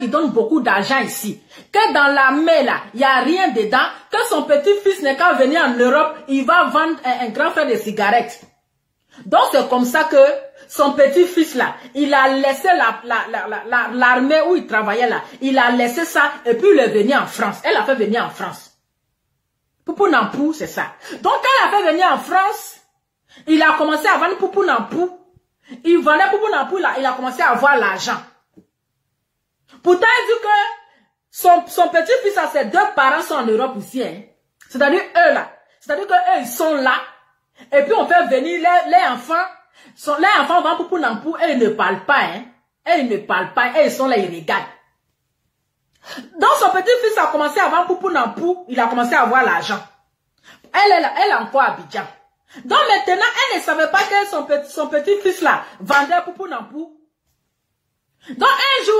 il donne beaucoup d'argent ici. Que dans la main là, il n'y a rien dedans. Que son petit-fils n'est qu'à venir en Europe, il va vendre un grand frère de cigarettes. Donc c'est comme ça que son petit-fils là, il a laissé l'armée où il travaillait là. Il a laissé ça et puis il est venu en France. Elle a fait venir en France. Poupou Nampou, c'est ça. Donc quand elle a fait venir en France, il a commencé à vendre Poupou Nampou. Il vendait Poupou Nampou là, il a commencé à avoir l'argent. Pourtant, il dit que son petit-fils à ses deux parents sont en Europe aussi. Hein. C'est-à-dire eux là. C'est-à-dire que eux, ils sont là. Et puis on fait venir les enfants. Les enfants vont Poupou Nampou et ils ne parlent pas. Hein. Et ils ne parlent pas. Et ils sont là, ils regardent. Donc son petit-fils a commencé à vendre Poupou Nampou. Il a commencé à avoir l'argent. Elle est encore à Abidjan. Donc maintenant, elle ne savait pas que son petit-fils là vendait Poupou Nampou. Donc un jour,